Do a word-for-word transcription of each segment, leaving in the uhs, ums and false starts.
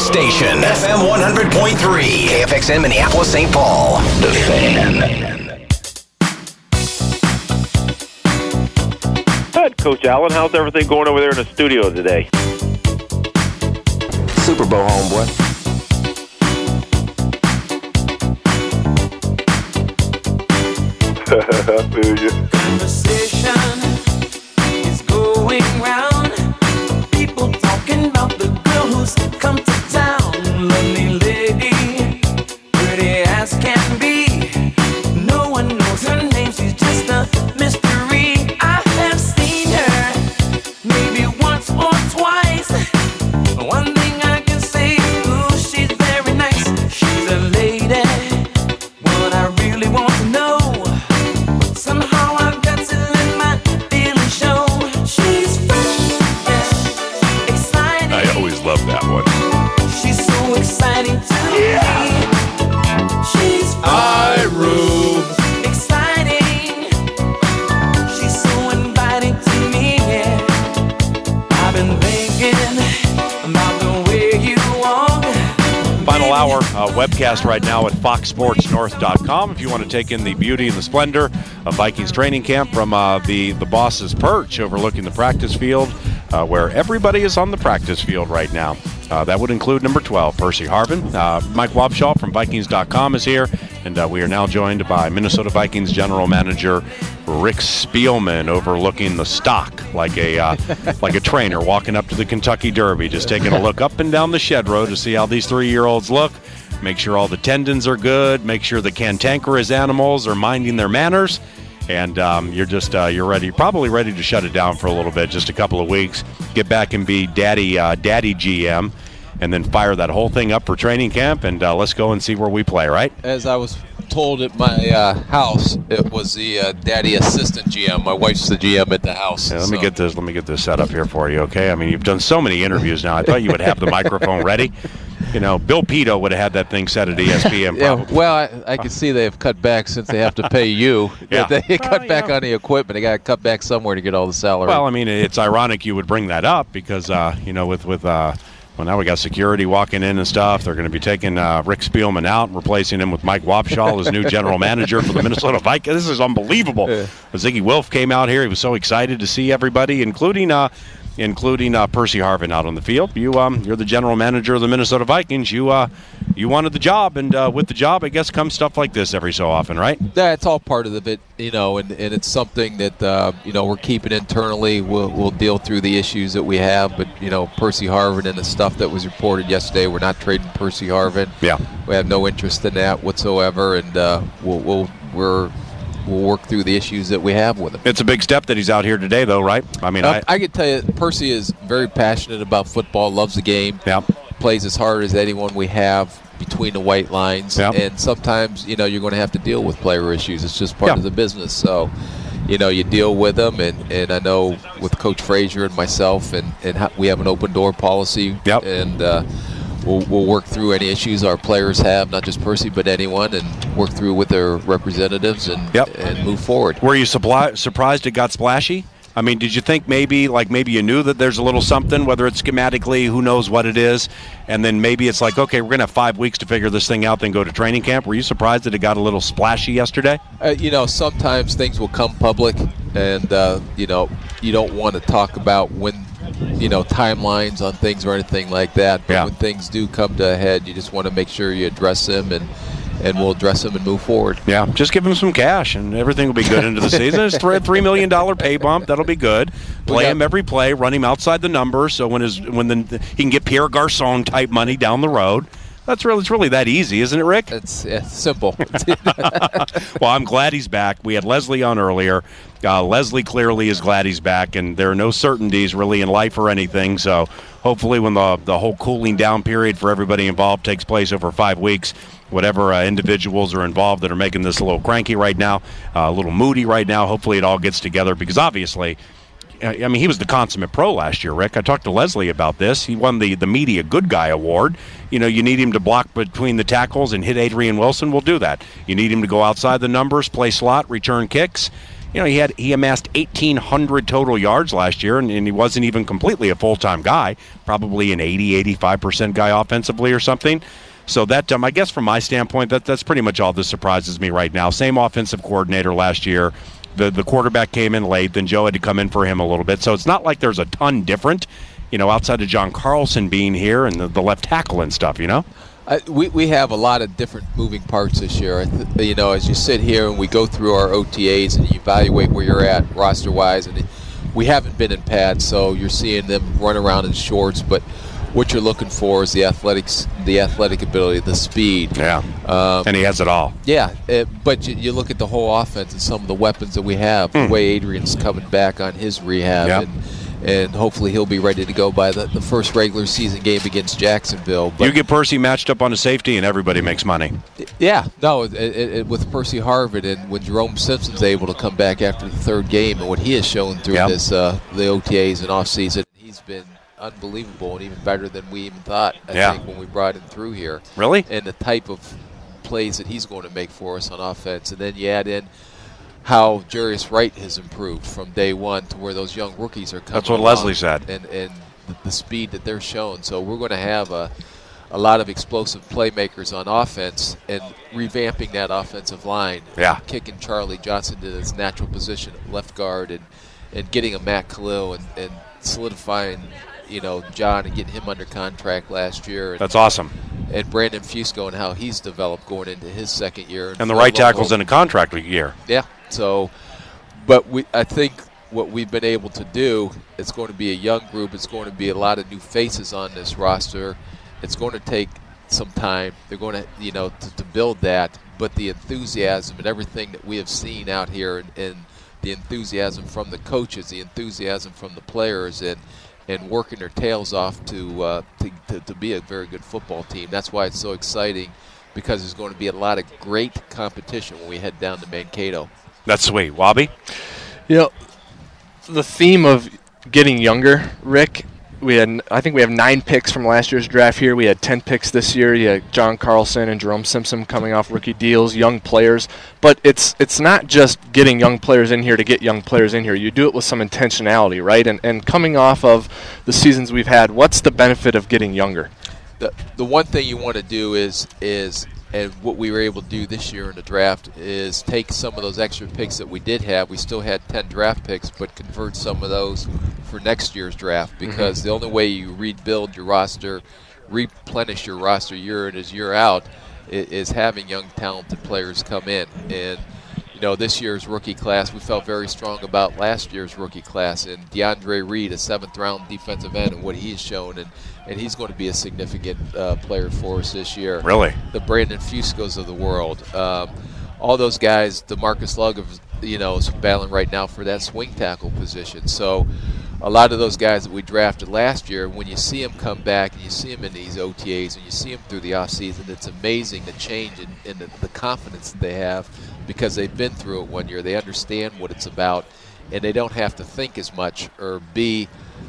Station F M one hundred point three, A F X M Minneapolis, Saint Paul. The Fan. Good, Coach Allen. How's everything going over there in the studio today? Super Bowl, homeboy. I feel you. Conversation is going round. People talking about the girl who's come to town. Lovely lady, pretty as can be. No one knows her name, she's just a mystery. I have seen her maybe once or twice. One thing I can say is, ooh, she's very nice. She's a lady, what I really want to know. Somehow I've got to let my feelings show. She's fresh, yeah, exciting. I always love that one. She's so exciting to me. She's I Rube. exciting. She's so inviting to me, yeah. I've been thinking about the way you walk. Final hour uh, webcast right now at fox sports north dot com. If you want to take in the beauty and the splendor of Vikings training camp from uh, the, the boss's perch overlooking the practice field, uh, where everybody is on the practice field right now. Uh, that would include number twelve, Percy Harvin. Uh, Mike Wobschall from Vikings dot com is here, and uh, we are now joined by Minnesota Vikings general manager Rick Spielman, overlooking the stock like a uh, like a trainer walking up to the Kentucky Derby, just taking a look up and down the shed row to see how these three-year-olds look, make sure all the tendons are good, make sure the cantankerous animals are minding their manners, and um, you're just uh, you're ready, probably ready to shut it down for a little bit, just a couple of weeks, get back and be daddy uh, daddy G M, and then fire that whole thing up for training camp, and uh, let's go and see where we play, right? As I was told at my uh, house, it was the uh, daddy assistant G M. My wife's the G M at the house. Yeah, let so. me get this. Let me get this set up here for you, okay? I mean, you've done so many interviews now. I thought you would have the microphone ready. You know, Bill Pito would have had that thing set at E S P N. Yeah, well, I, I can see they've cut back since they have to pay you. Yeah. They Well, cut back yeah. on the equipment. They got to cut back somewhere to get all the salary. Well, I mean, it's ironic you would bring that up because, uh, you know, with with uh, well, now we got security walking in and stuff. They're going to be taking uh, Rick Spielman out and replacing him with Mike Wobschall as new general manager for the Minnesota Vikings. This is unbelievable. Yeah. Ziggy Wilf came out here. He was so excited to see everybody, including uh, including uh, Percy Harvin out on the field. You, um, you're the general manager of the Minnesota Vikings. You, uh, you wanted the job, and uh, with the job, I guess, comes stuff like this every so often, right? Yeah, it's all part of it, you know, and, and it's something that, uh, you know, we're keeping internally. We'll, we'll deal through the issues that we have, but, you know, Percy Harvin and the stuff that was reported yesterday, we're not trading Percy Harvin. Yeah. We have no interest in that whatsoever, and uh, we'll, we'll, we're, we'll work through the issues that we have with him. It's a big step that he's out here today, though, right? I mean, Uh, I, I can tell you, Percy is very passionate about football, loves the game, yeah. plays as hard as anyone we have between the white lines, Yep. and sometimes, you know, you're going to have to deal with player issues. It's just part Yeah. of the business. So, you know, you deal with them, and, and I know with Coach Frazier and myself, and, and how, we have an open door policy, Yep. and uh, we'll, we'll work through any issues our players have, not just Percy, but anyone, and work through with their representatives and, Yep. and move forward. Were you supply, surprised it got splashy? I mean, did you think maybe, like maybe you knew that there's a little something, whether it's schematically, who knows what it is, and then maybe it's like, okay, we're going to have five weeks to figure this thing out, then go to training camp. Were you surprised that it got a little splashy yesterday? Uh, you know, sometimes things will come public, and, uh, you know, you don't want to talk about when, you know, timelines on things or anything like that. But Yeah. when things do come to a head, you just want to make sure you address them, and, and we'll address them and move forward. Yeah, just give him some cash, and everything will be good into the season. It's a three million dollars pay bump. That'll be good. Play got- him every play, run him outside the numbers, so when his when the, he can get Pierre Garçon type money down the road. That's really, it's really that easy, isn't it, Rick? It's, it's simple. Well, I'm glad he's back. We had Leslie on earlier. Uh, Leslie clearly is glad he's back, and there are no certainties really in life or anything. So hopefully when the, the whole cooling down period for everybody involved takes place over five weeks, whatever uh, individuals are involved that are making this a little cranky right now, uh, a little moody right now, hopefully it all gets together because obviously – I mean, he was the consummate pro last year, Rick. I talked to Leslie about this. He won the, the Media Good Guy Award. You know, you need him to block between the tackles and hit Adrian Wilson. We'll do that. You need him to go outside the numbers, play slot, return kicks. you know, he had he amassed eighteen hundred total yards last year, and, and he wasn't even completely a full-time guy, probably an eighty, eighty-five percent guy offensively or something. So that, um, I guess from my standpoint, that that's pretty much all that surprises me right now. Same offensive coordinator last year. The the quarterback came in late, then Joe had to come in for him a little bit. So it's not like there's a ton different, you know, outside of John Carlson being here and the, the left tackle and stuff, you know? Uh, we, we have a lot of different moving parts this year. I th- you know, as you sit here and we go through our O T As and you evaluate where you're at roster-wise, and we haven't been in pads, so you're seeing them run around in shorts, but what you're looking for is the athletics, the athletic ability, the speed. Yeah, um, and he has it all. Yeah, it, but you, you look at the whole offense and some of the weapons that we have, mm. the way Adrian's coming back on his rehab, yep. and and hopefully he'll be ready to go by the, the first regular season game against Jacksonville. But you get Percy matched up on a safety, and everybody makes money. Yeah, no, it, it, it, with Percy Harvin, and when Jerome Simpson's able to come back after the third game, and what he has shown through yep. this uh, the O T As and offseason, he's been unbelievable and even better than we even thought, I yeah. think, when we brought him through here. Really? And the type of plays that he's going to make for us on offense. And then you add in how Jarius Wright has improved from day one to where those young rookies are coming. That's what along, Leslie said. And, and the, the speed that they're showing. So we're going to have a, a lot of explosive playmakers on offense and revamping that offensive line. Yeah. Kicking Charlie Johnson to his natural position at left guard and, and getting a Matt Khalil and, and solidifying, you know, John and getting him under contract last year. And, That's awesome. And Brandon Fusco and how he's developed going into his second year. And, and the right tackle's in a contract year. Yeah. So, but we, I think what we've been able to do, it's going to be a young group. It's going to be a lot of new faces on this roster. It's going to take some time. They're going to, you know, to, to build that. But the enthusiasm and everything that we have seen out here, and, and the enthusiasm from the coaches, the enthusiasm from the players, and and working their tails off to, uh, to, to to be a very good football team. That's why it's so exciting, because there's going to be a lot of great competition when we head down to Mankato. That's sweet. Wobby? You know, the theme of getting younger, Rick, we had, I think we have nine picks from last year's draft here. We had ten picks this year. You had John Carlson and Jerome Simpson coming off rookie deals, young players. But it's it's not just getting young players in here to get young players in here. You do it with some intentionality, right? And and coming off of the seasons we've had, what's the benefit of getting younger? The the one thing you want to do is is and what we were able to do this year in the draft is take some of those extra picks that we did have. We still had ten draft picks, but convert some of those for next year's draft, because mm-hmm. the only way you rebuild your roster, replenish your roster year in is year out, is having young, talented players come in. And, you know, this year's rookie class, we felt very strong about last year's rookie class. And DeAndre Reed, a seventh-round defensive end, and what he's shown. And, and he's going to be a significant uh, player for us this year. Really? The Brandon Fuscos of the world. Um, all those guys, DeMarcus Lugg, you know, is battling right now for that swing tackle position. So a lot of those guys that we drafted last year, when you see them come back and you see them in these O T As and you see them through the offseason, it's amazing the change in, in the, the confidence that they have, because they've been through it one year. They understand what it's about, and they don't have to think as much or be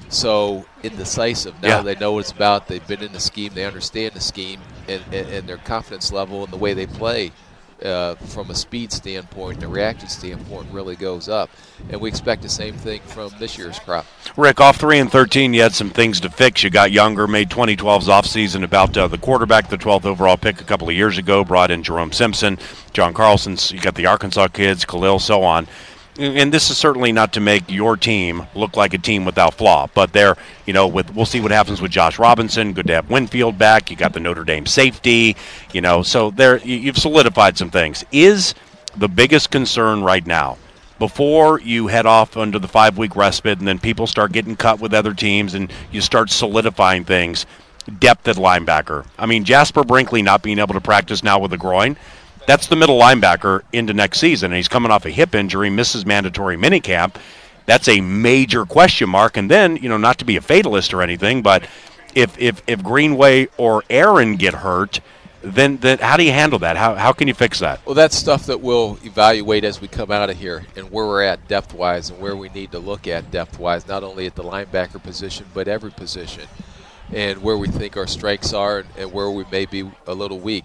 so indecisive. Now yeah. they know what it's about. They've been in the scheme. They understand the scheme, and, and, and their confidence level and the way they play uh, from a speed standpoint and a reaction standpoint really goes up. And we expect the same thing from this year's crop. Rick, off three and thirteen, you had some things to fix. You got younger, made twenty twelve's offseason about uh, the quarterback, the twelfth overall pick a couple of years ago, brought in Jerome Simpson, John Carlson's, you got the Arkansas kids, Khalil, so on. And this is certainly not to make your team look like a team without flaw, but they're, you know, with we'll see what happens with Josh Robinson. Good to have Winfield back. You got the Notre Dame safety, you know, so there you've solidified some things. Is the biggest concern right now, before you head off under the five-week respite and then people start getting cut with other teams and you start solidifying things, depth at linebacker? I mean, Jasper Brinkley not being able to practice now with a groin, that's the middle linebacker into next season, and he's coming off a hip injury, misses mandatory minicamp. That's a major question mark. And then, you know, not to be a fatalist or anything, but if if, if Greenway or Aaron get hurt, then, then how do you handle that? How how can you fix that? Well, that's stuff that we'll evaluate as we come out of here and where we're at depth-wise and where we need to look at depth-wise, not only at the linebacker position but every position, and where we think our strengths are and, and where we may be a little weak.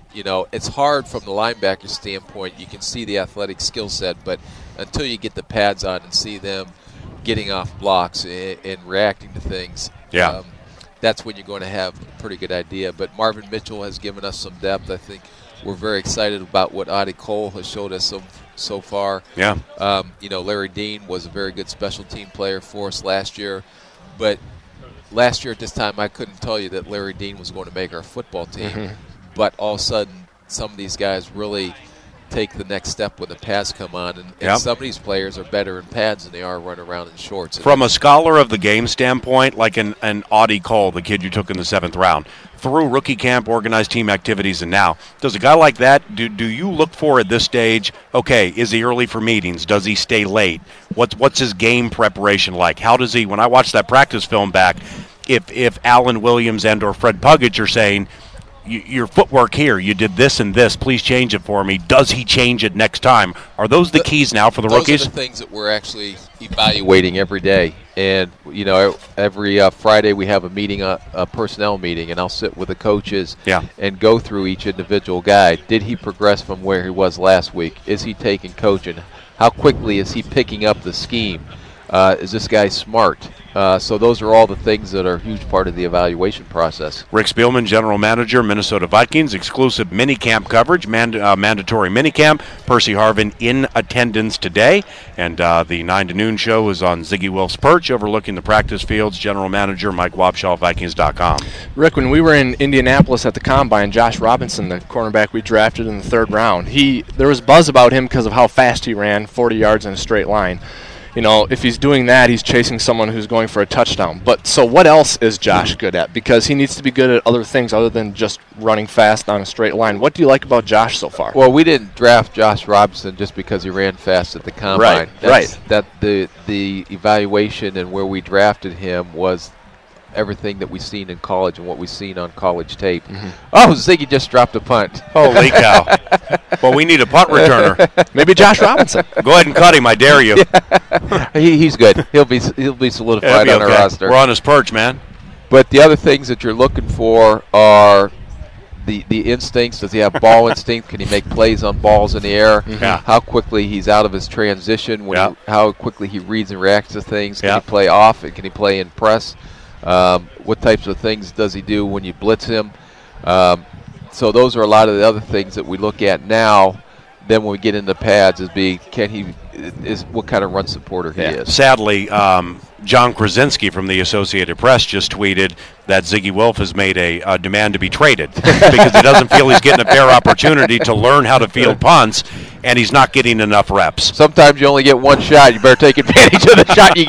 you know, it's hard from the linebacker standpoint. You can see the athletic skill set, but until you get the pads on and see them getting off blocks and, and reacting to things, Yeah. um, that's when you're going to have a pretty good idea. But Marvin Mitchell has given us some depth. I think we're very excited about what Adi Cole has showed us so so far. Yeah. Um, you know, Larry Dean was a very good special team player for us last year, but last year at this time I couldn't tell you that Larry Dean was going to make our football team. Mm-hmm. But all of a sudden, some of these guys really take the next step when the pads come on, and, and Yep. some of these players are better in pads than they are running around in shorts. From a scholar of the game standpoint, like an, an Audie Cole, the kid you took in the seventh round, through rookie camp, organized team activities, and now, does a guy like that, do do you look for at this stage, okay, is he early for meetings? Does he stay late? What's, what's his game preparation like? How does he, when I watch that practice film back, if, if Alan Williams and or Fred Puggage are saying, Y- your footwork here, you did this and this, please change it for me. Does he change it next time? Are those the keys now for the Those rookies? are the things that we're actually evaluating every day. And, you know, every uh, Friday we have a meeting, a, a personnel meeting, and I'll sit with the coaches Yeah. and go through each individual guy. Did he progress from where he was last week? Is he taking coaching? How quickly is he picking up the scheme? Uh, is this guy smart? Uh, so those are all the things that are a huge part of the evaluation process. Rick Spielman, General Manager, Minnesota Vikings, exclusive minicamp coverage, mand- uh, mandatory minicamp. Percy Harvin in attendance today. And uh, the nine to noon show is on Ziggy Wilf's Perch, overlooking the practice fields. General Manager Mike Wabshaw, Vikings dot com. Rick, when we were in Indianapolis at the Combine, Josh Robinson, the cornerback we drafted in the third round, he there was buzz about him because of how fast he ran, forty yards in a straight line. You know, if he's doing that, he's chasing someone who's going for a touchdown. But so what else is Josh good at? Because he needs to be good at other things other than just running fast on a straight line. What do you like about Josh so far? Well, we didn't draft Josh Robinson just because he ran fast at the combine. Right, That's, right. That the the evaluation and where we drafted him was everything that we've seen in college and what we've seen on college tape. Mm-hmm. Oh, Ziggy just dropped a punt. Holy cow. Well, we need a punt returner. Maybe Josh Robinson. Go ahead and cut him, I dare you. he, he's good. He'll be he'll be solidified It'll on be our okay. roster. We're on his perch, man. But the other things that you're looking for are the the instincts. Does he have ball instinct? Can he make plays on balls in the air? Yeah. How quickly he's out of his transition? When Yeah. he, how quickly he reads and reacts to things? Can Yeah. he play off? And can he play in press? Um, what types of things does he do when you blitz him? Um, so those are a lot of the other things that we look at now. Then when we get into pads, is be can he is what kind of run supporter he Yeah. is. Sadly, um, John Krasinski from the Associated Press just tweeted that Ziggy Wilf has made a, a demand to be traded because he doesn't feel he's getting a fair opportunity to learn how to field punts, and he's not getting enough reps. Sometimes you only get one shot. You better take advantage of the shot you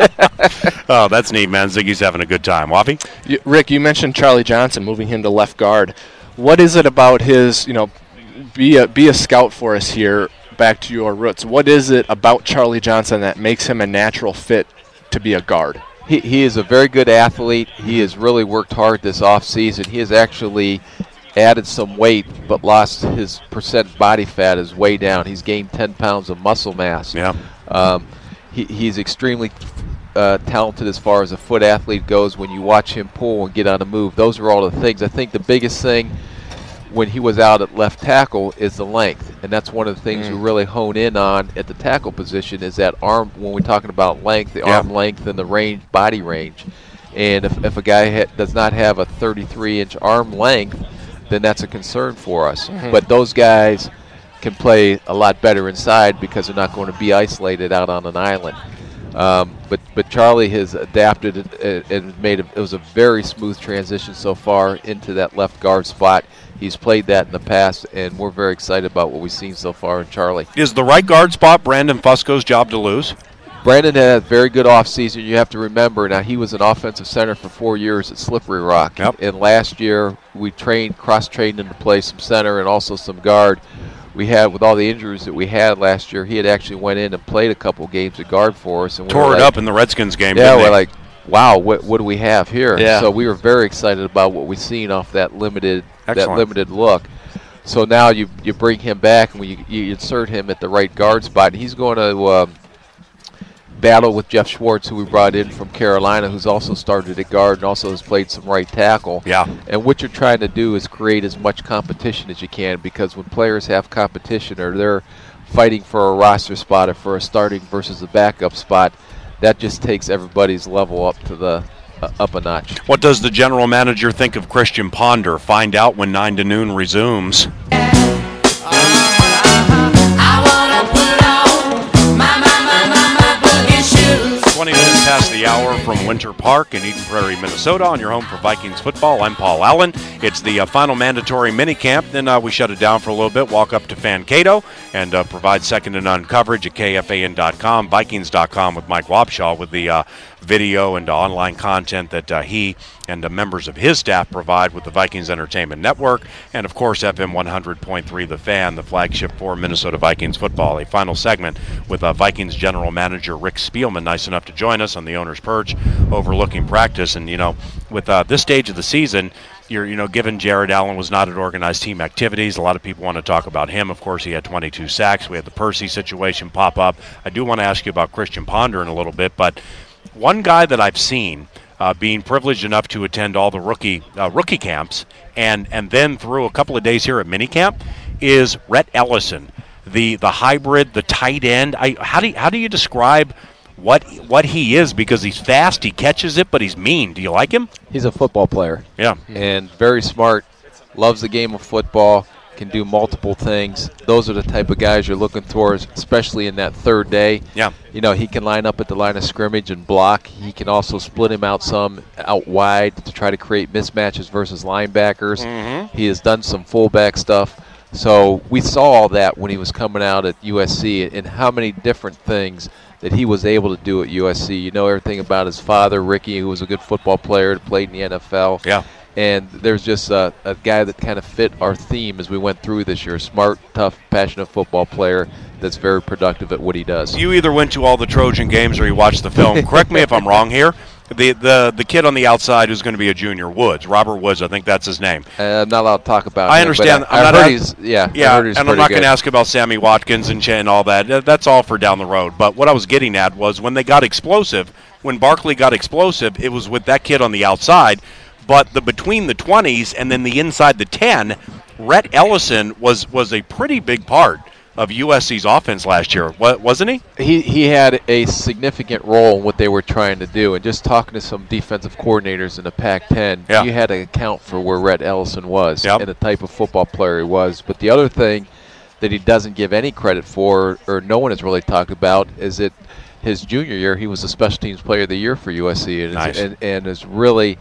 get. Oh, that's neat, man. Ziggy's having a good time. Waffy? You, Rick, you mentioned Charlie Johnson, moving him to left guard. What is it about his, you know, be a, be a scout for us here, back to your roots. What is it about Charlie Johnson that makes him a natural fit to be a guard? He, he is a very good athlete. He has really worked hard this offseason. He has actually added some weight but lost his percent body fat is way down. He's gained ten pounds of muscle mass. Yeah. Um, he, he's extremely uh, talented as far as a foot athlete goes. When you watch him pull and get on a move, those are all the things. I think the biggest thing when he was out at left tackle is the length, and that's one of the things Mm. we really hone in on at the tackle position is that arm. When we're talking about length, the Yeah. arm length and the range, body range. And if, if a guy ha- does not have a thirty-three inch arm length, then that's a concern for us. Mhm. But those guys can play a lot better inside because they're not going to be isolated out on an island. Um, but but Charlie has adapted and, and made a, it was a very smooth transition so far into that left guard spot. He's played that in the past, and we're very excited about what we've seen so far in Charlie. Is the right guard spot Brandon Fusco's job to lose? Brandon had a very good offseason. You have to remember, now he was an offensive center for four years at Slippery Rock. Yep. And last year we trained, cross-trained him to play some center and also some guard. We had, with all the injuries that we had last year, he had actually went in and played a couple games at guard for us. And we Tore were it like, up in the Redskins game, Yeah, didn't we're he? like, wow, what what do we have here? Yeah. So we were very excited about what we've seen off that limited that Excellent. limited look. So now you you bring him back and we, you insert him at the right guard spot. And he's going to um, battle with Jeff Schwartz, who we brought in from Carolina, who's also started at guard and also has played some right tackle. Yeah. And what you're trying to do is create as much competition as you can, because when players have competition or they're fighting for a roster spot or for a starting versus a backup spot, that just takes everybody's level up to the uh, up a notch. What does the general manager think of Christian Ponder? Find out when nine to noon resumes. twenty minutes past the hour from Winter Park in Eden Prairie, Minnesota, on your home for Vikings football. I'm Paul Allen. It's the uh, final mandatory minicamp. Then uh, we shut it down for a little bit, walk up to Fancato, and uh, provide second and none coverage at K F A N dot com, Vikings dot com with Mike Wobshaw with the uh, video and uh, online content that uh, he and uh, members of his staff provide with the Vikings Entertainment Network, and of course F M one hundred point three The Fan, the flagship for Minnesota Vikings football. A final segment with uh, Vikings general manager Rick Spielman, nice enough to join us on the owner's perch overlooking practice. And you know, with uh, this stage of the season, you're, you know, given Jared Allen was not at organized team activities, a lot of people want to talk about him. Of course, he had twenty-two sacks. We had the Percy situation pop up. I do want to ask you about Christian Ponder in a little bit, but one guy that I've seen uh, being privileged enough to attend all the rookie uh, rookie camps and and then through a couple of days here at minicamp is Rhett Ellison, the the hybrid, the tight end. I, how do you, how do you describe what what he is? Because he's fast, he catches it, but he's mean. Do you like him? He's a football player. Yeah. And very smart, loves the game of football, can do multiple things. Those are the type of guys you're looking towards, especially in that third day. Yeah. You know, he can line up at the line of scrimmage and block. He can also split him out some out wide to try to create mismatches versus linebackers. Mm-hmm. He has done some fullback stuff. So we saw all that when he was coming out at U S C, and how many different things that he was able to do at U S C. You know everything about his father, Ricky, who was a good football player, played in the N F L. Yeah. And there's just a, a guy that kind of fit our theme as we went through this year. Smart, tough, passionate football player that's very productive at what he does. You either went to all the Trojan games or you watched the film. Correct me if I'm wrong here. The, the the kid on the outside who's going to be a junior, Woods, Robert Woods, I think that's his name. Uh, I'm not allowed to talk about I him, understand. But I, I'm I not heard a- he's, yeah, Yeah, I heard he's and I'm pretty not going good. to ask about Sammy Watkins and, Ch- and all that. Th- That's all for down the road. But what I was getting at was when they got explosive, when Barkley got explosive, it was with that kid on the outside. But the between the twenties and then the inside the ten, Rhett Ellison was, was a pretty big part of U S C's offense last year, wa- wasn't he? He he had a significant role in what they were trying to do. And just talking to some defensive coordinators in the Pac ten, Yeah. you had to account for where Rhett Ellison was Yep. and the type of football player he was. But the other thing that he doesn't give any credit for, or no one has really talked about, is that his junior year he was the special teams player of the year for U S C, and, Nice. and, and has really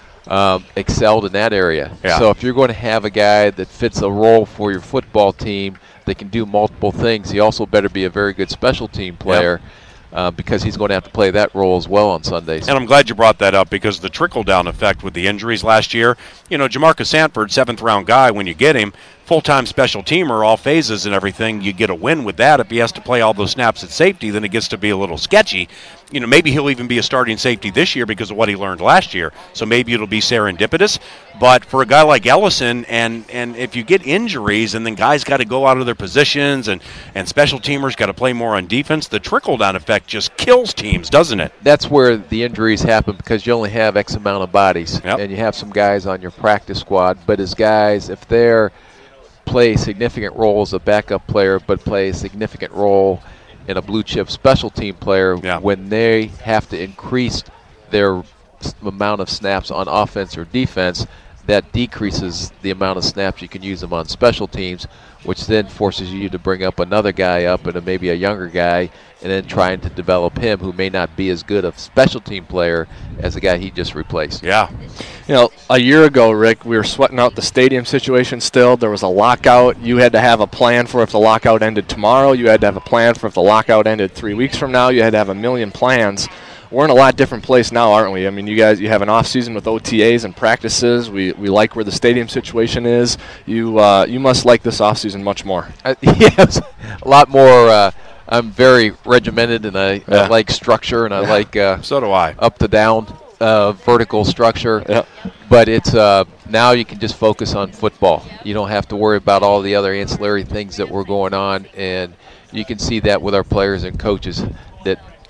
um, excelled in that area. Yeah. So if you're going to have a guy that fits a role for your football team that can do multiple things, he also better be a very good special team player. Uh, because he's going to have to play that role as well on Sundays. And I'm glad you brought that up because the trickle-down effect with the injuries last year, you know, Jamarcus Sanford, seventh-round guy, when you get him, full-time special teamer, all phases and everything, you get a win with that. If he has to play all those snaps at safety, then it gets to be a little sketchy. You know, maybe he'll even be a starting safety this year because of what he learned last year. So maybe it'll be serendipitous. But for a guy like Ellison, and, and if you get injuries and then guys got to go out of their positions and, and special teamers got to play more on defense, the trickle-down effect just kills teams, doesn't it? That's where the injuries happen because you only have X amount of bodies. Yep. And you have some guys on your practice squad. But as guys, if they're play a significant role as a backup player but play a significant role in a blue chip special team player, Yeah. when they have to increase their s- amount of snaps on offense or defense, that decreases the amount of snaps you can use them on special teams, which then forces you to bring up another guy up and a, maybe a younger guy, and then trying to develop him who may not be as good a special team player as the guy he just replaced. Yeah. You know, a year ago, Rick, we were sweating out the stadium situation still. There was a lockout. You had to have a plan for if the lockout ended tomorrow. You had to have a plan for if the lockout ended three weeks from now. You had to have a million plans. We're in a lot different place now, aren't we? I mean, you guys, you have an off season with O T As and practices. We we like where the stadium situation is. You uh, you must like this off season much more. Uh, yes, a lot more. Uh, I'm very regimented, and I, Yeah. I like structure, and I Yeah. like uh, So do I. up to down uh, vertical structure. Yep. But it's uh, now you can just focus on football. You don't have to worry about all the other ancillary things that were going on, and you can see that with our players and coaches that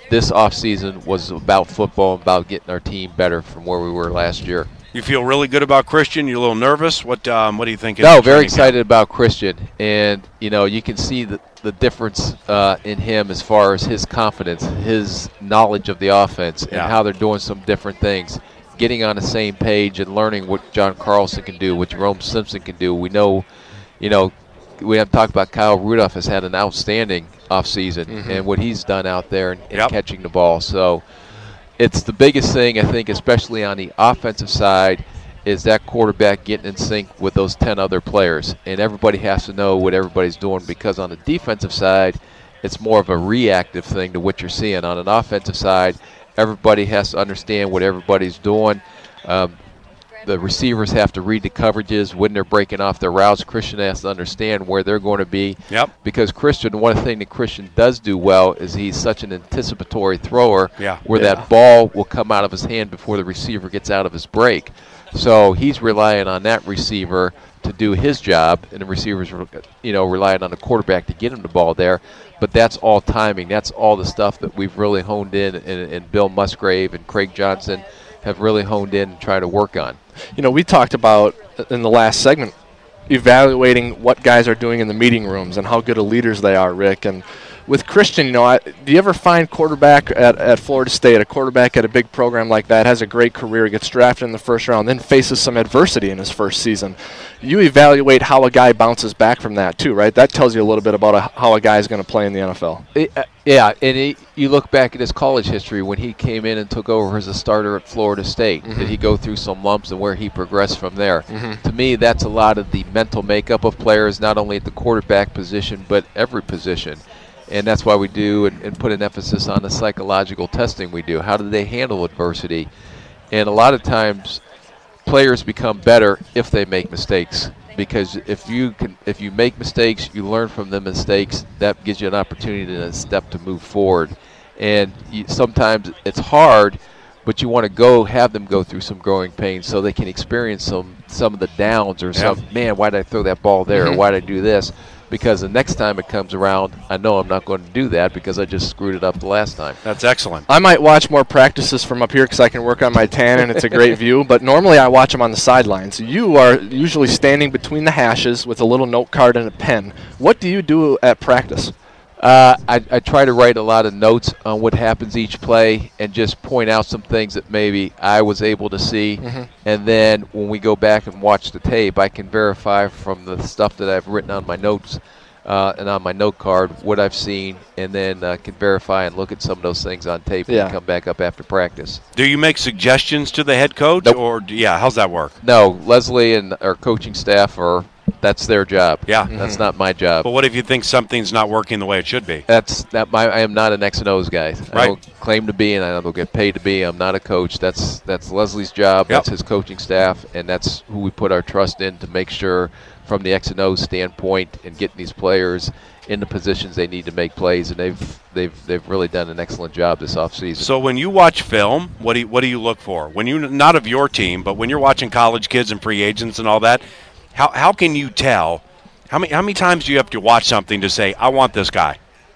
this offseason was about football, about getting our team better from where we were last year. You feel really good about Christian? You're a little nervous? What um, What do you think? No, very excited about Christian. And, you know, you can see the, the difference uh, in him as far as his confidence, his knowledge of the offense, and Yeah. how they're doing some different things. Getting on the same page and learning what John Carlson can do, what Jerome Simpson can do. We know, you know, we have talked about Kyle Rudolph has had an outstanding offseason mm-hmm. and what he's done out there in, in yep. catching the ball. So it's the biggest thing, I think, especially on the offensive side, is that quarterback getting in sync with those ten other players. And everybody has to know what everybody's doing, because on the defensive side, it's more of a reactive thing to what you're seeing. On an offensive side, everybody has to understand what everybody's doing. Um, the receivers have to read the coverages when they're breaking off their routes. Christian has to understand where they're going to be. Yep. Because Christian, one thing that Christian does do well is he's such an anticipatory thrower yeah. where yeah. that ball will come out of his hand before the receiver gets out of his break. So he's relying on that receiver to do his job, and the receivers, you know, relying on the quarterback to get him the ball there. But that's all timing. That's all the stuff that we've really honed in, and, and Bill Musgrave and Craig Johnson have really honed in and tried to work on. You know, we talked about in the last segment evaluating what guys are doing in the meeting rooms and how good of leaders they are, Rick. And with Christian, you know, I, do you ever find quarterback at, at Florida State, a quarterback at a big program like that, has a great career, gets drafted in the first round, then faces some adversity in his first season? You evaluate how a guy bounces back from that too, right? That tells you a little bit about a, how a guy is going to play in the N F L. It, uh, yeah, and it, you look back at his college history when he came in and took over as a starter at Florida State. Mm-hmm. Did he go through some lumps and where he progressed from there? Mm-hmm. To me, that's a lot of the mental makeup of players, not only at the quarterback position, but every position. And that's why we do and, and put an emphasis on the psychological testing we do. How do they handle adversity? And a lot of times players become better if they make mistakes, because if you can, if you make mistakes, you learn from the mistakes. That gives you an opportunity and a step to move forward. And you, sometimes it's hard, but you want to go have them go through some growing pains so they can experience some some of the downs, or yeah. some, man, why did I throw that ball there, mm-hmm. or why did I do this? Because the next time it comes around, I know I'm not going to do that because I just screwed it up the last time. That's excellent. I might watch more practices from up here because I can work on my tan and it's a great view, but normally I watch them on the sidelines. You are usually standing between the hashes with a little note card and a pen. What do you do at practice? Uh, I, I try to write a lot of notes on what happens each play and just point out some things that maybe I was able to see. Mm-hmm. And then when we go back and watch the tape, I can verify from the stuff that I've written on my notes uh, and on my note card what I've seen, and then uh, can verify and look at some of those things on tape yeah. and come back up after practice. Do you make suggestions to the head coach? Nope. Or, yeah, how's that work? No, Leslie and our coaching staff are – that's their job. Yeah. That's mm-hmm. not my job. But what if you think something's not working the way it should be? That's that. My I am not an X and O's guy. Right. I don't claim to be, and I don't get paid to be. I'm not a coach. That's that's Leslie's job. Yep. That's his coaching staff, and that's who we put our trust in to make sure, from the X and O's standpoint, and getting these players in the positions they need to make plays. And they've they've they've really done an excellent job this offseason. So when you watch film, what do you, what do you look for? When you not of your team, but when you're watching college kids and free agents and all that, how how can you tell? How many how many times do you have to watch something to say, I want this guy?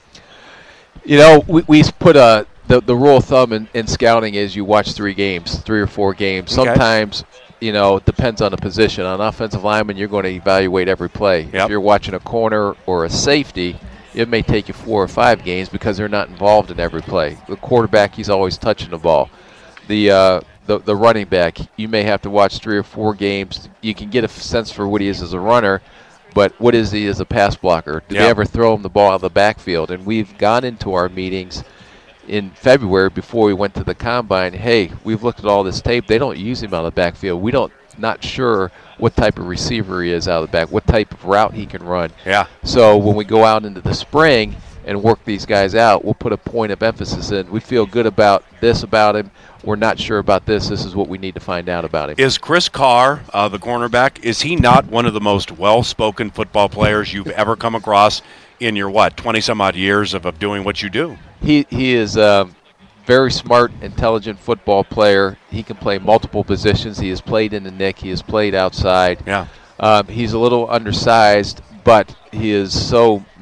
You know, we we put a the, the rule of thumb in, in scouting is you watch three games, three or four games. Okay. Sometimes, you know, it depends on the position. On offensive lineman, you're going to evaluate every play. Yep. If you're watching a corner or a safety, it may take you four or five games because they're not involved in every play. The quarterback, he's always touching the ball. The uh, the the running back, you may have to watch three or four games. You can get a sense for what he is as a runner. But what is he as a pass blocker? Did yeah. they ever throw him the ball out of the backfield? And we've gone into our meetings in February before we went to the combine. Hey, we've looked at all this tape. They don't use him out of the backfield. We don't not sure what type of receiver he is out of the back, what type of route he can run. Yeah. So when we go out into the spring and work these guys out, we'll put a point of emphasis in. We feel good about this about him. We're not sure about this. This is what we need to find out about him. Is Chris Carr, uh, the cornerback, is he not one of the most well-spoken football players you've ever come across in your, what, twenty-some-odd years of, of doing what you do? He he is a very smart, intelligent football player. He can play multiple positions. He has played in the nick. He has played outside. Yeah. Um, he's a little undersized, but he is so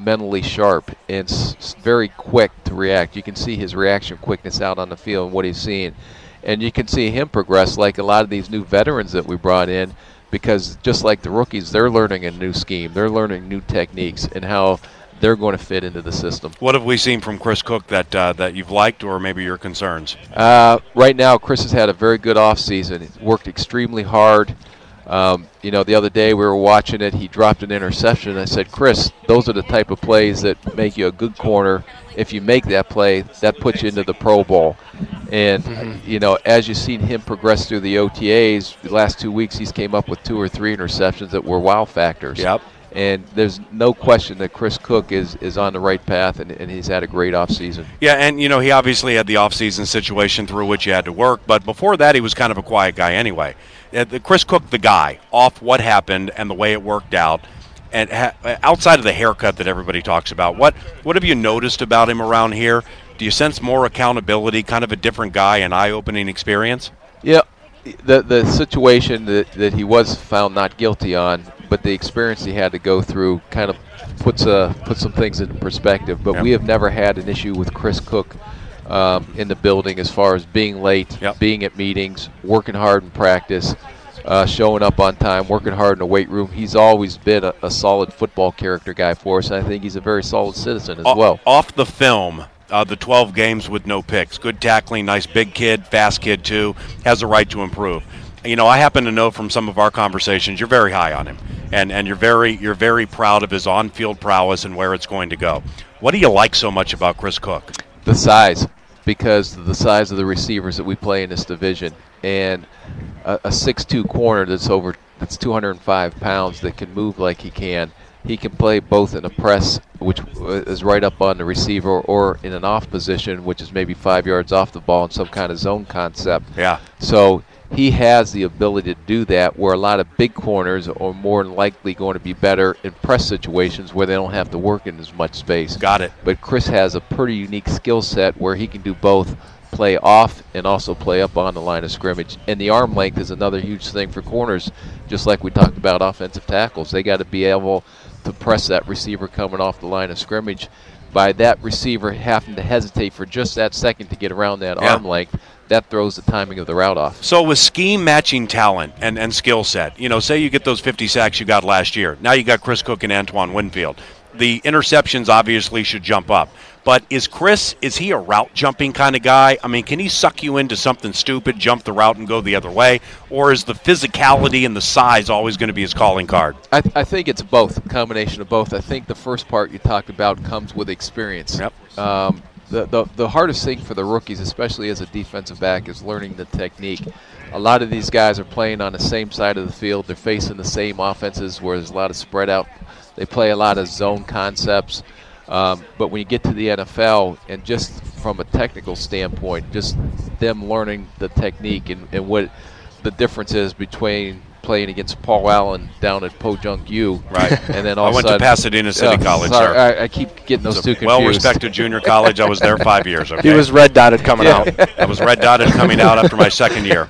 mentally sharp and s- s- very quick to react. You can see his reaction quickness out on the field and what he's seeing. And you can see him progress like a lot of these new veterans that we brought in, because just like the rookies, they're learning a new scheme. They're learning new techniques and how they're going to fit into the system. What have we seen from Chris Cook that uh, that you've liked, or maybe your concerns? Uh, right now, Chris has had a very good offseason. He's worked extremely hard. Um, you know, the other day we were watching it. He dropped an interception. I said, Chris, those are the type of plays that make you a good corner. If you make that play, that puts you into the Pro Bowl. And, mm-hmm. you know, as you've seen him progress through the O T As, the last two weeks he's came up with two or three interceptions that were wow factors. Yep. And there's no question that Chris Cook is, is on the right path, and, and he's had a great offseason. Yeah, and, you know, he obviously had the offseason situation through which he had to work, but before that he was kind of a quiet guy anyway. Uh, the Chris Cook, the guy, off what happened and the way it worked out, and ha- outside of the haircut that everybody talks about, what, what have you noticed about him around here? Do you sense more accountability, kind of a different guy, an eye-opening experience? Yeah, the the situation that, that he was found not guilty on, but the experience he had to go through kind of puts uh, puts some things into perspective. But yep. we have never had an issue with Chris Cook um, in the building as far as being late, yep. being at meetings, working hard in practice, uh, showing up on time, working hard in the weight room. He's always been a, a solid football character guy for us, and I think he's a very solid citizen as o- well. Off the film, uh, the twelve games with no picks, good tackling, nice big kid, fast kid too, has a right to improve. You know, I happen to know from some of our conversations you're very high on him, and, and you're very you're very proud of his on-field prowess and where it's going to go. What do you like so much about Chris Cook? The size, because of the size of the receivers that we play in this division, and a, a six two corner that's over that's two hundred five pounds that can move like he can. He can play both in a press, which is right up on the receiver, or in an off position, which is maybe five yards off the ball in some kind of zone concept. Yeah. So he has the ability to do that, where a lot of big corners are more than likely going to be better in press situations where they don't have to work in as much space. Got it. But Chris has a pretty unique skill set where he can do both, play off and also play up on the line of scrimmage. And the arm length is another huge thing for corners, just like we talked about offensive tackles. They got to be able to press that receiver coming off the line of scrimmage. By that receiver having to hesitate for just that second to get around that yeah. arm length, that throws the timing of the route off. So with scheme matching talent and, and skill set, you know, say you get those fifty sacks you got last year. Now you got Chris Cook and Antoine Winfield. The interceptions obviously should jump up. But is Chris, is he a route jumping kind of guy? I mean, can he suck you into something stupid, jump the route and go the other way? Or is the physicality and the size always going to be his calling card? I, th- I think it's both, a combination of both. I think the first part you talked about comes with experience. Yep. Um, the, the, the hardest thing for the rookies, especially as a defensive back, is learning the technique. A lot of these guys are playing on the same side of the field. They're facing the same offenses where there's a lot of spread out. They play a lot of zone concepts. Um, but when you get to the N F L, and just from a technical standpoint, just them learning the technique and, and what the difference is between playing against Paul Allen down at Pojunk U, right? And then all I went sudden, to Pasadena City uh, College, sorry, sir. I, I keep getting those It's two a confused. well-respected junior college. I was there five years. Okay. He was red dotted coming out. I was red dotted coming out after my second year.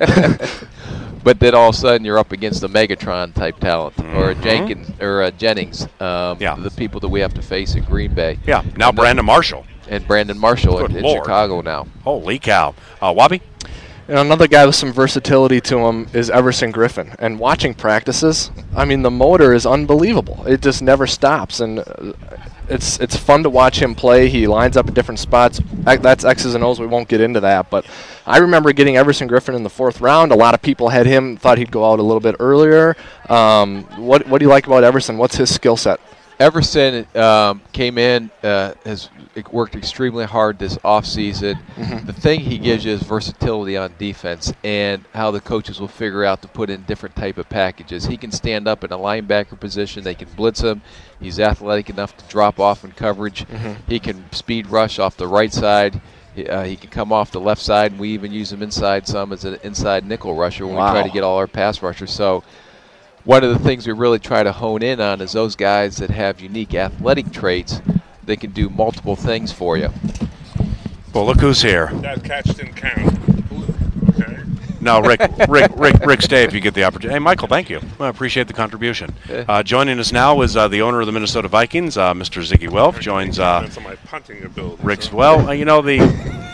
But then all of a sudden you're up against a Megatron type talent, mm-hmm. or a Jenkins or a Jennings, um, yeah. the people that we have to face in Green Bay. Yeah. Now and Brandon Marshall. And Brandon Marshall Good in, in Lord. Chicago now. Holy cow. Uh, Wabi? And another guy with some versatility to him is Everson Griffin. And watching practices, I mean, the motor is unbelievable. It just never stops. And uh, it's it's fun to watch him play. He lines up in different spots. That's X's and O's. We won't get into that. But I remember getting Everson Griffin in the fourth round. A lot of people had him, thought he'd go out a little bit earlier. Um, what, what do you like about Everson? What's his skill set? Everson um, came in, uh, has worked extremely hard this offseason. Mm-hmm. The thing he gives you is versatility on defense and how the coaches will figure out to put in different type of packages. He can stand up in a linebacker position. They can blitz him. He's athletic enough to drop off in coverage. Mm-hmm. He can speed rush off the right side. He, uh, he can come off the left side, and we even use him inside some as an inside nickel rusher when wow. we try to get all our pass rushers. So one of the things we really try to hone in on is those guys that have unique athletic traits that can do multiple things for you. Well, look who's here. That catch didn't count. Okay. No, Rick, Rick, Rick, Rick, stay if you get the opportunity. Hey, Michael, thank you. I appreciate the contribution. Uh, joining us now is uh, the owner of the Minnesota Vikings, uh, Mister Ziggy Welf. Joins uh, my punting ability, Rick's. so. Well, uh, you know the,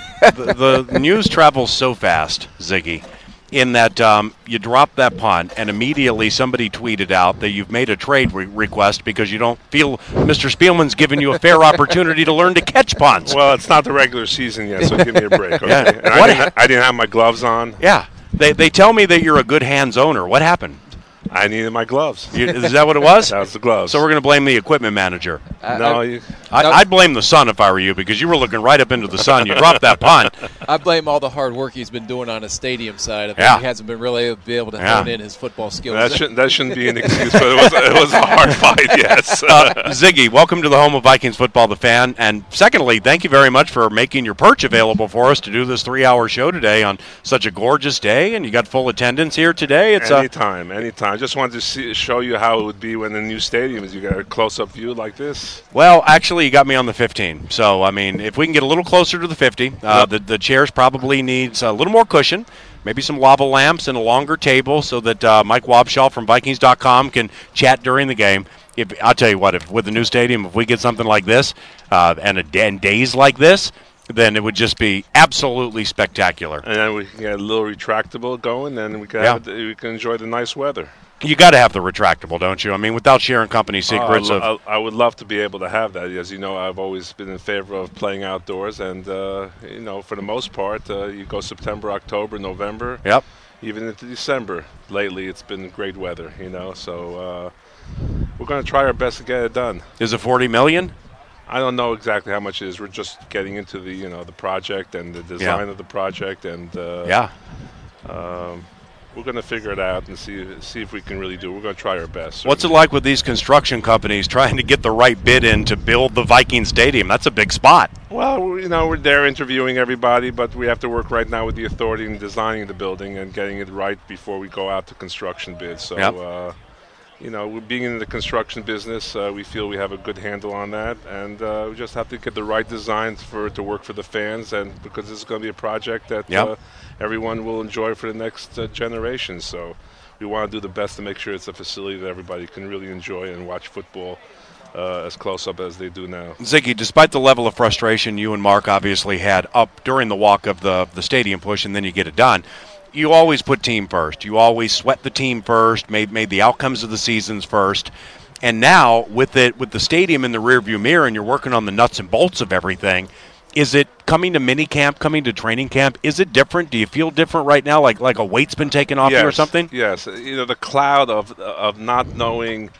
the the news travels so fast, Ziggy, in that um, you drop that punt and immediately somebody tweeted out that you've made a trade re- request because you don't feel Mister Spielman's given you a fair opportunity to learn to catch punts. Well, it's not the regular season yet, so give me a break. Okay? Yeah. And I, What didn't, ha- I didn't have my gloves on. Yeah. They they tell me that you're a good hands owner. What happened? I needed my gloves. You, is that what it was? That was the gloves. So we're going to blame the equipment manager. no, you, I, No. I'd blame the sun if I were you because you were looking right up into the sun. You dropped that punt. I blame all the hard work he's been doing on his stadium side. I think Yeah. he hasn't been really able to be able to Yeah. hone in his football skills. that shouldn't that shouldn't be an excuse, but it was it was a hard fight. Yes. Uh, Ziggy, welcome to the home of Vikings football, the fan. And secondly, thank you very much for making your perch available for us to do this three-hour show today on such a gorgeous day. And you got full attendance here today. It's uh, anytime, anytime. I just wanted to see, show you how it would be when the new stadium is. You got a close-up view like this. well, actually, you got me on the fifteen. So, I mean, if we can get a little closer to the fifty, uh, Yep. the, the chairs probably needs a little more cushion, maybe some lava lamps and a longer table so that uh, Mike Wobschall from Vikings dot com can chat during the game. If I'll tell you what, if with the new stadium, if we get something like this uh, and, a, and days like this, then it would just be absolutely spectacular. And then we can get a little retractable going, and we can Yeah. have it, we can enjoy the nice weather. You got to have the retractable, don't you? I mean, without sharing company secrets Oh, I, of lo- I, I would love to be able to have that. As you know, I've always been in favor of playing outdoors, and uh, you know, for the most part, uh, you go September, October, November, Yep. even into December. Lately, it's been great weather. You know, so uh, we're going to try our best to get it done. Is it forty million? I don't know exactly how much it is. We're just getting into the you know the project and the design of the project, and uh, Yeah. um, we're going to figure it out and see see if we can really do it. We're going to try our best. What's it like with these construction companies trying to get the right bid in to build the Viking Stadium? That's a big spot. Well, we- you know, we're there interviewing everybody, but we have to work right now with the authority in designing the building and getting it right before we go out to construction bids. So, Yep. uh, you know, we're being in the construction business, uh, we feel we have a good handle on that, and uh, we just have to get the right designs for it to work for the fans, and because this is going to be a project that Yep. uh, everyone will enjoy for the next uh, generation. So, we want to do the best to make sure it's a facility that everybody can really enjoy and watch football uh, as close up as they do now. Ziggy, despite the level of frustration you and Mark obviously had up during the walk of the, the stadium push and then you get it done, you always put team first. You always sweat the team first, made made the outcomes of the seasons first. And now with it with the stadium in the rearview mirror and you're working on the nuts and bolts of everything, is it coming to mini camp, coming to training camp? Is it different? Do you feel different right now, like like a weight's been taken off you or something? Yes, you know, the cloud of of not knowing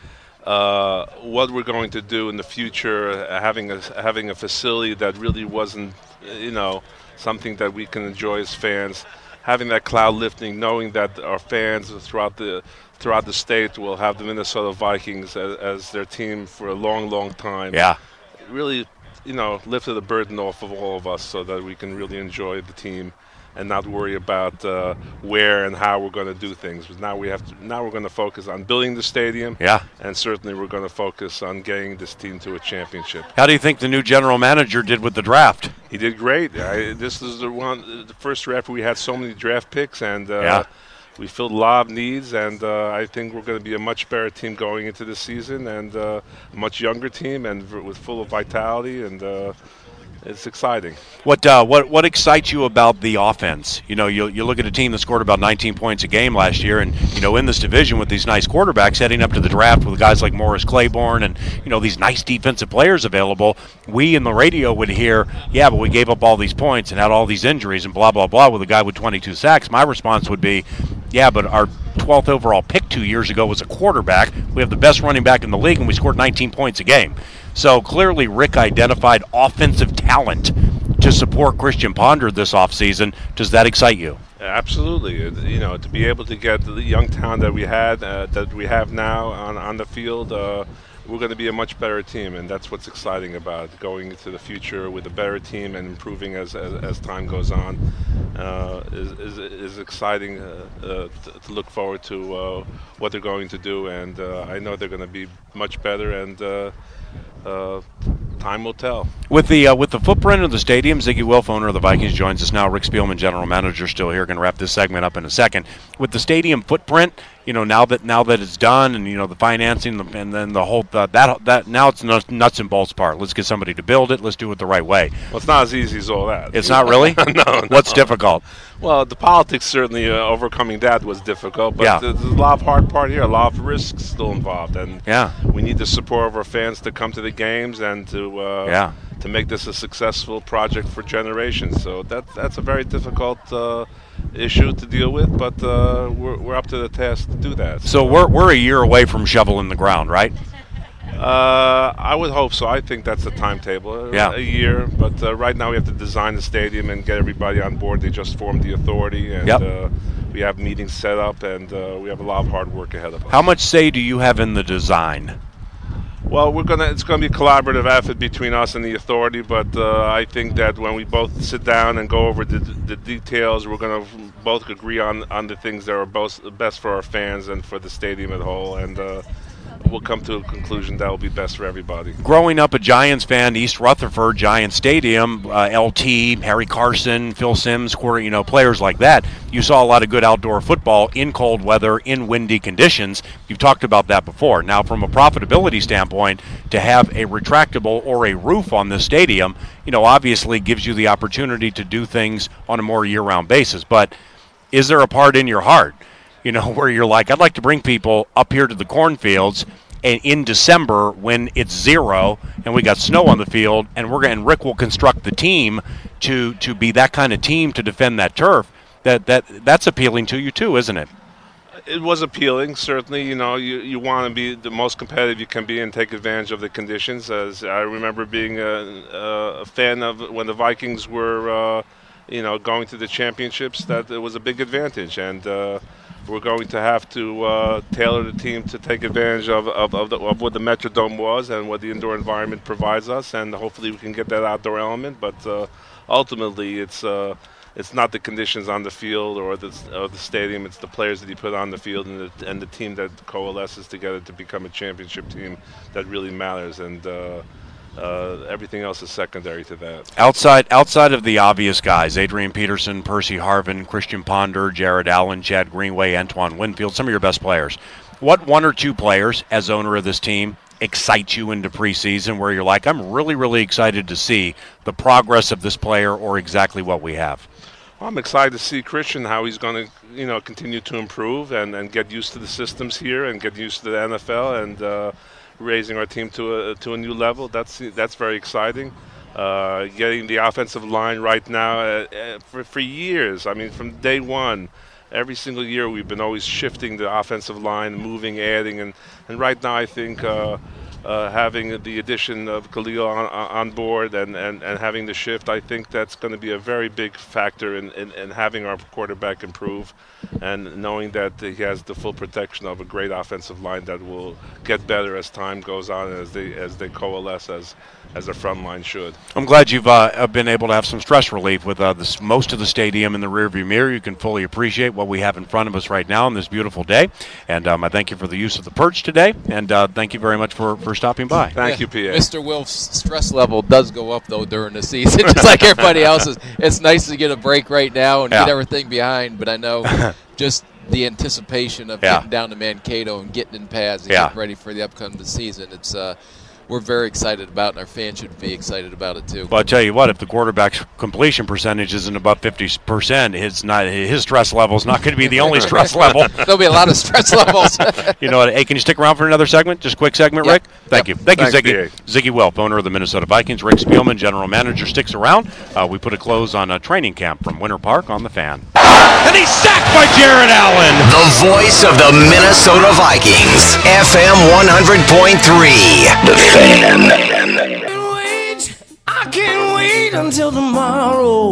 uh, what we're going to do in the future, uh, having a having a facility that really wasn't, uh, you know, something that we can enjoy as fans. Having that cloud lifting, knowing that our fans throughout the throughout the state will have the Minnesota Vikings as, as their team for a long, long time. Yeah. It really, you know, lifted the burden off of all of us so that we can really enjoy the team and not worry about uh, where and how we're going to do things. But now we have to. Now we're going to focus on building the stadium. Yeah. And certainly we're going to focus on getting this team to a championship. How do you think the new general manager did with the draft? He did great. I, this is the one, the first draft where we had so many draft picks, and uh, Yeah. we filled a lot of needs. And uh, I think we're going to be a much better team going into this season, and uh, a much younger team, and v- with full of vitality. And uh, it's exciting. What uh, what what excites you about the offense? You know, you you look at a team that scored about nineteen points a game last year, and you know, in this division with these nice quarterbacks heading up to the draft with guys like Morris Claiborne and you know these nice defensive players available. We in the radio would hear, yeah, but we gave up all these points and had all these injuries and blah blah blah with a guy with twenty-two sacks. My response would be, yeah, but our twelfth overall pick two years ago was a quarterback. We have the best running back in the league, and we scored nineteen points a game. So clearly Rick identified offensive talent to support Christian Ponder this offseason. Does that excite you? Absolutely. Uh, You know, to be able to get the young talent that we had, uh, that we have now on, on the field, uh, we're going to be a much better team, and that's what's exciting about it, going into the future with a better team and improving as as, as time goes on. Uh, is, is is exciting uh, uh, to, to look forward to uh, what they're going to do, and uh, I know they're going to be much better, and uh, uh, time will tell. With the uh, with the footprint of the stadium, Ziggy Wilf, owner of the Vikings, joins us now. Rick Spielman, general manager, still here. Going to wrap this segment up in a second. With the stadium footprint, you know, now that now that it's done, and you know the financing, and then the whole uh, that that now it's nuts, nuts and bolts part. Let's get somebody to build it. Let's do it the right way. Well, it's not as easy as all that. It's not really. no, no. What's difficult? Well, the politics certainly uh, overcoming that was difficult, but Yeah. there's a lot of hard part here, a lot of risks still involved, and Yeah. we need the support of our fans to come to the games and to uh, Yeah. to make this a successful project for generations. So that that's a very difficult uh, issue to deal with, but uh, we're we're up to the task to do that. So we're we're a year away from shoveling the ground, right? Uh, I would hope so. I think that's the timetable. uh, Yeah. A year. But uh, right now we have to design the stadium and get everybody on board. They just formed the authority, and Yep. uh, we have meetings set up, and uh, we have a lot of hard work ahead of us. How much say do you have in the design? Well, we're gonna. It's gonna be a collaborative effort between us and the authority. But uh, I think that when we both sit down and go over the, the details, we're gonna both agree on on the things that are both best for our fans and for the stadium as a whole. And uh, we'll come to a conclusion that will be best for everybody. Growing up a Giants fan, East Rutherford, Giant Stadium, uh, L T, Harry Carson, Phil Simms, Corey, you know, players like that, you saw a lot of good outdoor football in cold weather, in windy conditions. You've talked about that before. Now, from a profitability standpoint, to have a retractable or a roof on this stadium, you know, obviously gives you the opportunity to do things on a more year-round basis. But is there a part in your heart, you know, where you're like, I'd like to bring people up here to the cornfields and in December when it's zero and we got snow on the field, and we're going, and Rick will construct the team to to be that kind of team to defend that turf. That that that's appealing to you too, isn't it? It was appealing, certainly. You know, you, you want to be the most competitive you can be and take advantage of the conditions. As I remember being a, a fan of when the Vikings were, uh, you know, going to the championships, that it was a big advantage. And uh, we're going to have to uh, tailor the team to take advantage of of, of, the, of what the Metrodome was and what the indoor environment provides us. And hopefully we can get that outdoor element. But uh, ultimately, it's uh, it's not the conditions on the field or the or the stadium. It's the players that you put on the field and the, and the team that coalesces together to become a championship team that really matters. And uh, uh, everything else is secondary to that. Outside outside of the obvious guys, Adrian Peterson, Percy Harvin, Christian Ponder, Jared Allen, Chad Greenway, Antoine Winfield, some of your best players. What one or two players, as owner of this team, excite you into preseason where you're like, I'm really, really excited to see the progress of this player or exactly what we have? Well, I'm excited to see Christian, how he's going to, you know, continue to improve and, and get used to the systems here and get used to the N F L and uh, raising our team to a to a new level. That's that's very exciting. Uh, getting the offensive line right now uh, uh, for for years. I mean, from day one. Every single year we've been always shifting the offensive line, moving, adding, and, and right now I think uh, uh, having the addition of Khalil on, on board and, and, and having the shift, I think that's going to be a very big factor in, in, in having our quarterback improve and knowing that he has the full protection of a great offensive line that will get better as time goes on and as they as they coalesce as as a front line should. I'm glad you've uh, been able to have some stress relief with uh, this, most of the stadium in the rearview mirror. You can fully appreciate what we have in front of us right now on this beautiful day. And um, I thank you for the use of the perch today. And uh, thank you very much for, for stopping by. Thank Yeah. you, P A. Mister Wilf's stress level does go up, though, during the season, just like everybody else's. It's nice to get a break right now and Yeah. get everything behind, but I know just the anticipation of Yeah. getting down to Mankato and getting in pads and Yeah. getting ready for the upcoming season, it's uh, we're very excited about, and our fans should be excited about it, too. But I'll tell you what, if the quarterback's completion percentage isn't above fifty percent, it's not, his stress level is not going to be the only stress level. There'll be a lot of stress levels. You know what? Hey, can you stick around for another segment? Just a quick segment, Yep. Rick? Thank you. Thank Thanks, you, Ziggy. Ziggy Welp, owner of the Minnesota Vikings. Rick Spielman, general manager, sticks around. Uh, we put a close on a training camp from Winter Park on the Fan. And he's sacked by Jared Allen. The voice of the Minnesota Vikings. F M one hundred point three. The Fan. Wait, I can't wait until tomorrow.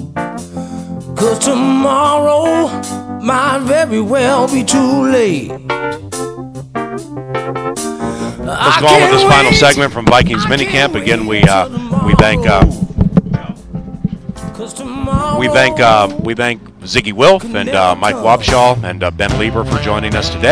Cause tomorrow might very well be too late. Let's go on with this final segment from Vikings minicamp. Again, we uh, we thank uh, we thank uh, we thank Ziggy Wilf and uh, Mike Wabshaw and uh, Ben Lieber for joining us today.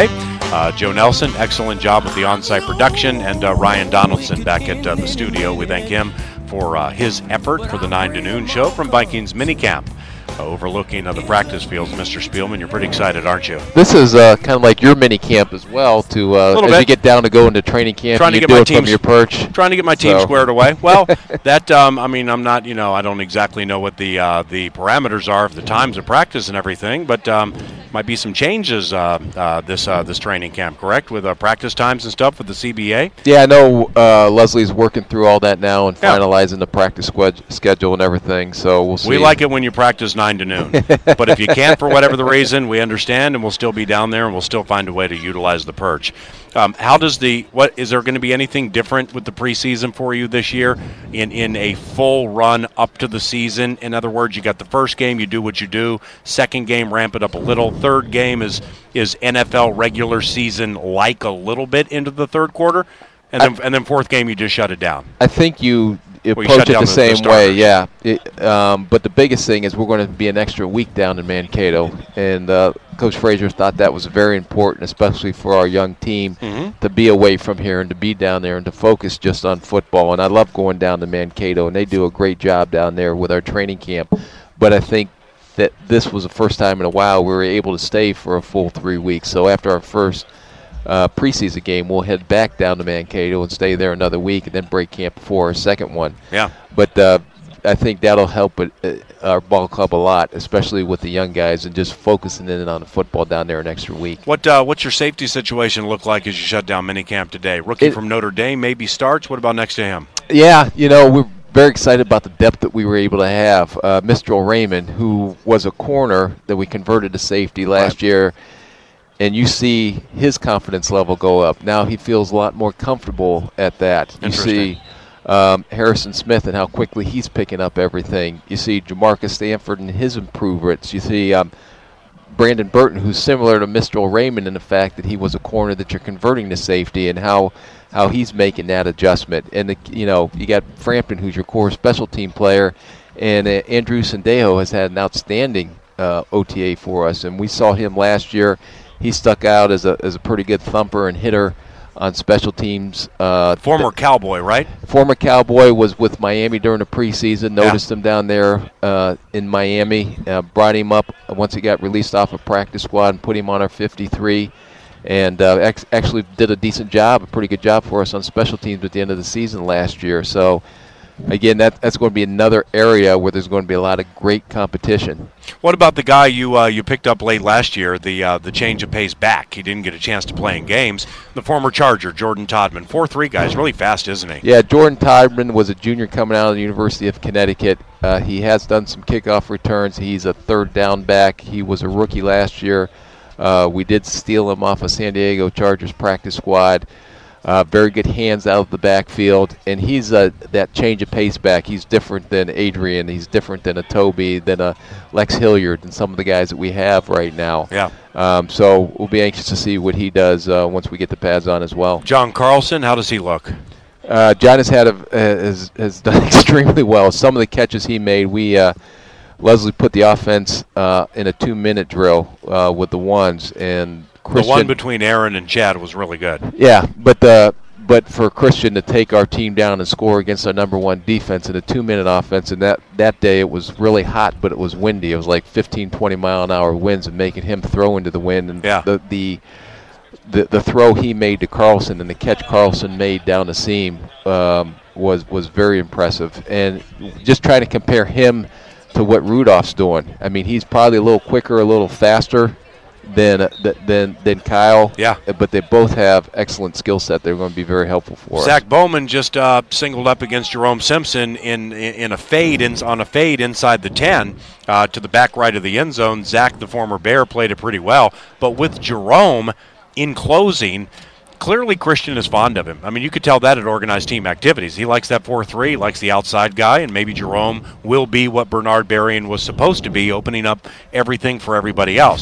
Uh, Joe Nelson, excellent job with the on-site production, and uh, Ryan Donaldson back at uh, the studio. We thank him for uh, his effort for the nine to noon show from Vikings minicamp. Uh, overlooking uh, the practice fields, Mister Spielman, you're pretty excited, aren't you? This is uh, kind of like your mini camp as well. To uh, as bit. you get down to go into training camp, Trying you to get do my it team from your perch. Trying to get my team So. squared away. Well, that um, I mean, I'm not. You know, I don't exactly know what the uh, the parameters are of the times of practice and everything, but um, might be some changes uh, uh, this uh, this training camp, correct? With uh, practice times and stuff with the C B A. Yeah, I know uh, Leslie's working through all that now and Yeah. finalizing the practice squed- schedule and everything. So we'll see. We like it when you practice nine to noon. But if you can't for whatever the reason, we understand, and we'll still be down there, and we'll still find a way to utilize the perch. Um, how does the what is there going to be anything different with the preseason for you this year in in a full run up to the season? In other words, you got the first game, you do what you do. Second game, ramp it up a little. Third game is is N F L regular season like a little bit into the third quarter, and then I, and then fourth game you just shut it down. I think you. Well, you approach shut it down the the- same the way, starters. yeah. It, um, but the biggest thing is we're going to be an extra week down in Mankato, and uh, Coach Frazier thought that was very important, especially for our young team, Mm-hmm. to be away from here and to be down there and to focus just on football. And I love going down to Mankato, and they do a great job down there with our training camp. But I think that this was the first time in a while we were able to stay for a full three weeks. So after our first Uh, preseason game, we'll head back down to Mankato and stay there another week and then break camp before our second one. Yeah. But uh, I think that'll help it, uh, our ball club a lot, especially with the young guys and just focusing in on the football down there an extra week. What uh, what's your safety situation look like as you shut down minicamp today? Rookie It- from Notre Dame maybe starts. What about next to him? Yeah, you know, we're very excited about the depth that we were able to have. Uh, Mister Raymond, who was a corner that we converted to safety last Right. year, and you see his confidence level go up. Now he feels a lot more comfortable at that. You Interesting. see um, Harrison Smith and how quickly he's picking up everything. You see Jamarcus Stanford and his improvements. You see um, Brandon Burton, who's similar to Mister Raymond in the fact that he was a corner that you're converting to safety, and how how he's making that adjustment. And the, you know, you got Frampton, who's your core special team player, and uh, Andrew Sandejo has had an outstanding uh, O T A for us, and we saw him last year. He stuck out as a as a pretty good thumper and hitter on special teams. Uh, Former Cowboy, right? Former Cowboy, was with Miami during the preseason. Noticed him down there uh, in Miami. Uh, brought him up once he got released off a practice squad and put him on our fifty-three. And uh, ex- actually did a decent job, a pretty good job for us on special teams at the end of the season last year. So, again, that that's going to be another area where there's going to be a lot of great competition. What about the guy you uh, you picked up late last year, the uh, the change of pace back? He didn't get a chance to play in games. The former Charger, Jordan Todman, four three guy, is really fast, isn't he? Yeah, Jordan Todman was a junior coming out of the University of Connecticut. Uh, he has done some kickoff returns. He's a third down back. He was a rookie last year. Uh, we did steal him off a San Diego Chargers practice squad. Uh, very good hands out of the backfield, and he's uh, that change of pace back. He's different than Adrian. He's different than a Toby, than a Lex Hilliard, than some of the guys that we have right now. Yeah. Um, so we'll be anxious to see what he does uh, once we get the pads on as well. John Carlson, how does he look? Uh, John has had a, uh, has, has done extremely well. Some of the catches he made, we uh, Leslie put the offense uh, in a two-minute drill uh, with the ones, and Christian, The one between Aaron and Chad was really good. yeah, but the but for Christian to take our team down and score against our number one defense in a two-minute offense, and that, that day it was really hot, but it was windy. It was like fifteen, twenty mile an hour winds, and making him throw into the wind. And Yeah. the, the the the throw he made to Carlson and the catch Carlson made down the seam um, was was very impressive. And just trying to compare him to what Rudolph's doing. I mean, he's probably a little quicker, a little faster than than than Kyle. Yeah. But they both have excellent skill set. They're going to be very helpful for us. Zach Bowman just uh, singled up against Jerome Simpson in in, in a fade in, on a fade inside the ten uh, to the back right of the end zone. Zach, the former Bear, played it pretty well, but with Jerome in closing, clearly Christian is fond of him. I mean, you could tell that at organized team activities. He likes that four three, likes the outside guy, and maybe Jerome will be what Bernard Berrien was supposed to be, opening up everything for everybody else.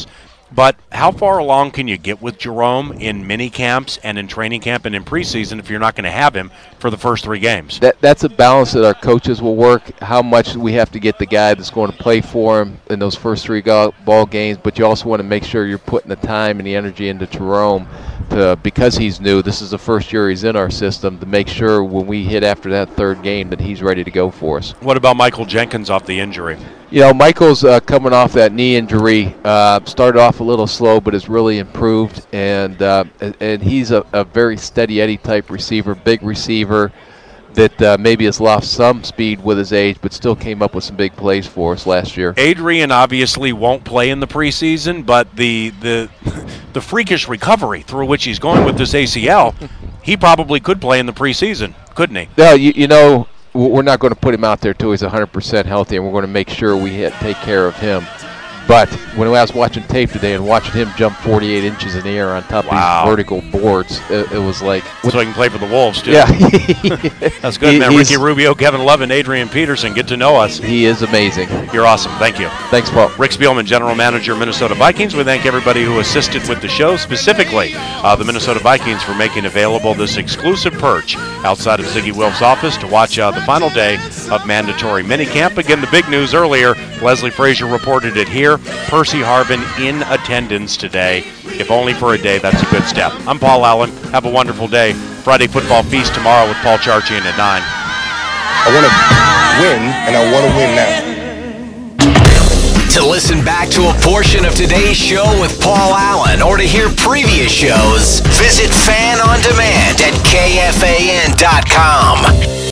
But how far along can you get with Jerome in mini camps and in training camp and in preseason if you're not going to have him for the first three games? That that's a balance that our coaches will work. How much we have to get the guy that's going to play for him in those first three go- ball games, but you also want to make sure you're putting the time and the energy into Jerome to, because he's new. This is the first year he's in our system, to make sure when we hit after that third game that he's ready to go for us. What about Michael Jenkins off the injury? You know, Michael's uh, coming off that knee injury. Uh, started off a little slow, but has really improved. And uh, and he's a, a very steady Eddie type receiver, big receiver that uh, maybe has lost some speed with his age, but still came up with some big plays for us last year. Adrian obviously won't play in the preseason, but the the the freakish recovery through which he's going with this A C L, he probably could play in the preseason, couldn't he? Yeah, you, you know. We're not going to put him out there until he's one hundred percent healthy, and we're going to make sure we hit, take care of him. But when I was watching tape today and watching him jump forty-eight inches in the air on top wow. of these vertical boards, it, it was like... So he can play for the Wolves, too. Yeah. That's good, he, man. Ricky Rubio, Kevin Love, and Adrian Peterson, get to know us. He is amazing. You're awesome. Thank you. Thanks, Paul. Rick Spielman, General Manager, Minnesota Vikings. We thank everybody who assisted with the show, specifically uh, the Minnesota Vikings, for making available this exclusive perch outside of Ziggy Wilf's office to watch uh, the final day of mandatory minicamp. Again, the big news earlier, Leslie Frazier reported it here. Percy Harvin in attendance today. If only for a day, that's a good step. I'm Paul Allen. Have a wonderful day. Friday Football Feast tomorrow with Paul Charchian at nine. I want to win, and I want to win now. To listen back to a portion of today's show with Paul Allen or to hear previous shows, visit Fan On Demand at K F A N dot com.